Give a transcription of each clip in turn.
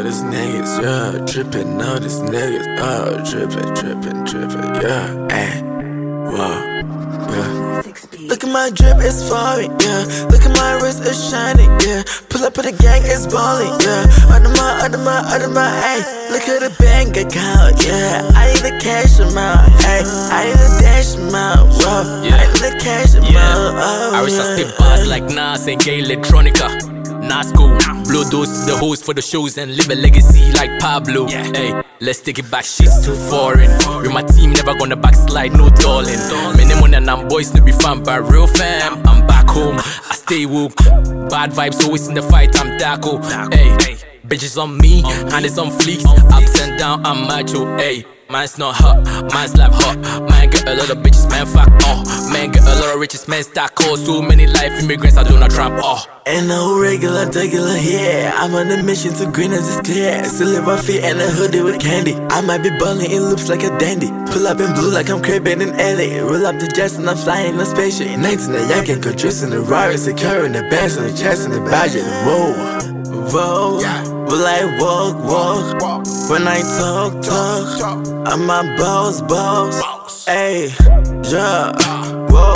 these niggas, yeah. Trippin' on these niggas, oh. Trippin', yeah. Ay, whoa, yeah. Look at my drip, it's falling, yeah. Look at my wrist, it's shining, yeah. Pull up with the gang, it's balling, yeah. Under my, ayy. Look at the bank account, yeah. I need the cash amount, ayy. I need the dash amount, whoa. I need the cash amount, oh, I wish I spit bars like Nas and gay electronica. Nasco, blow those to the host for the shows and live a legacy like Pablo. Hey, let's take it back, shit's too foreign. With my team, never gonna backslide, no darling. Minimum and I'm boys to be fun, but real fam, I'm back home. I stay woke, bad vibes always in the fight, I'm Daco. Hey, bitches on me, hand is on fleek, ups and down, I'm macho. Hey, man's not hot, man's life hot. Man get a lot of bitches, man fuck oh. Man get a lot of riches, man stack oh. So many life immigrants, I do not tramp oh. Ain't no regular, yeah. I'm on a mission to green as it's clear. Still live my feet and a hoodie with candy. I might be ballin', it looks like a dandy. Pull up in blue like I'm cribin' in LA. Roll up the jets and I'm flying in a spaceship. 19 a yankin', control in the Rari, securing the bands and the chest and the budget. Whoa, will I walk? When I talk, I'm my boss. Ayy, yeah, whoa,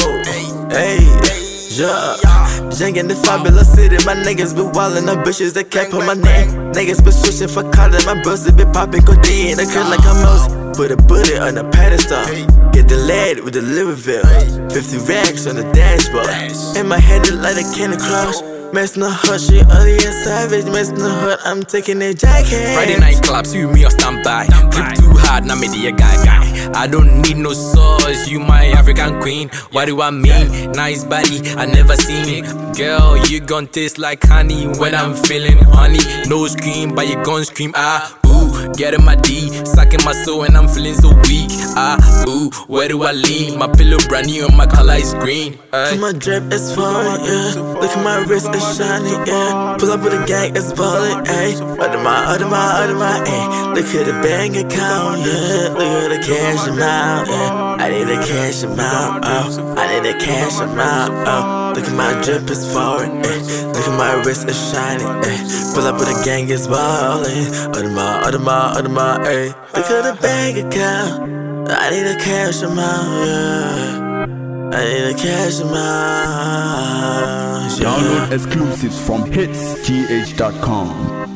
ayy, yeah. Jang in the fabulous city, my niggas be wildin' up bitches that cap on my name. Niggas be switching for color, my bros be poppin' codeine. I cut like a mouse, put a bullet on a pedestal. Get the lead with the Louisville, 50 racks on the dashboard. In my head it like a Candy Crush. Messin' the hood, she ugly and savage. Messin' the hood, I'm taking a jacket. Friday night clubs, you me or standby. Grip too hard, now me the guy. I don't need no sauce, you my African queen. What do I mean? Nice body, I never seen. Girl, you gon' taste like honey when I'm feeling honey. No scream, but you gon' scream ah. Getting my D, sucking my soul and I'm feeling so weak. Where do I lean? My pillow brand new and my color is green. My drip is falling, yeah. Look at my wrist, it's shining, yeah. Pull up with a gang, it's ballin', ayy. Under my, ayy. Look at the bank account, yeah. Look at the cash amount, yeah. I need a cash amount, oh. I need a cash amount, oh. Look at my drip, it's falling, ayy. Look at my wrist, it's shining, ayy. Pull up with a gang, it's ballin'. Under my, ayy. Look at the bank account. I need a cash amount, yeah. I need a cash amount, yeah. Download exclusives from hitsgh.com.